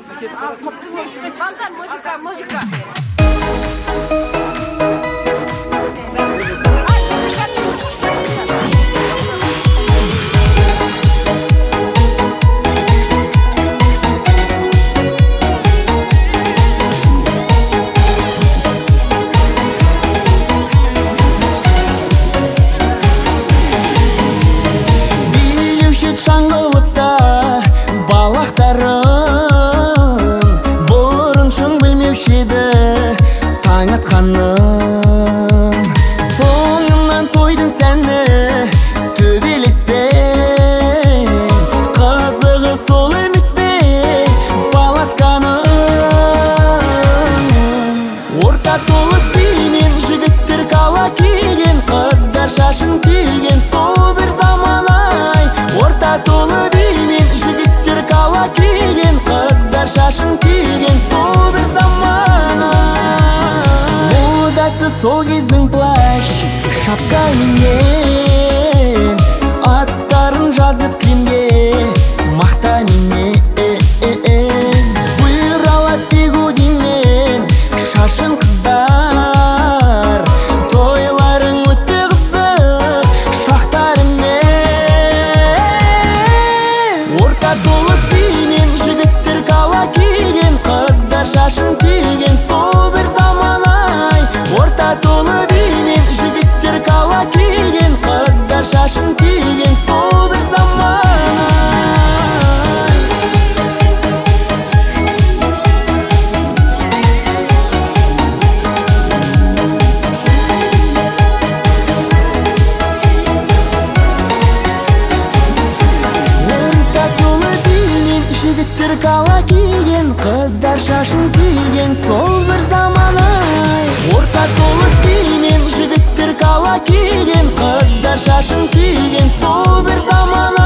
Музыка. Шаңғылыпта балақтарын бұрын шың білмеуші еді таң атқанын. Соңынан тойдың сәні төбелеспен, қызығы сол емес пе балатқаның. Орта толы бимен жігіттер кала киген, қыздар шашын түйген сол бір заман ай. Орта толы бимен жігіттер кала киген, қыздар шашын түйген сол бір заман ай. Модасы сол кездің плащ шапкаменен, аттарын жазып киімге мақтаменен. Бұйралап бигудимен шашын қыздар, тойларың өтті қызық шақтарымен. Орта толы бимен жігіттер кала киген, қыздар шашын түйген сол бір заман ай. Орта толы бимен жігіттер кала киген, қыздар шашын түйген сол бір заман ай. Орта толы бимен жігіттер кала киген, қыздар шашын түйген сол бір заман ай. Орта толы бимен жігіттер кала киген, қыздар шашын түйген сол бір заман ай.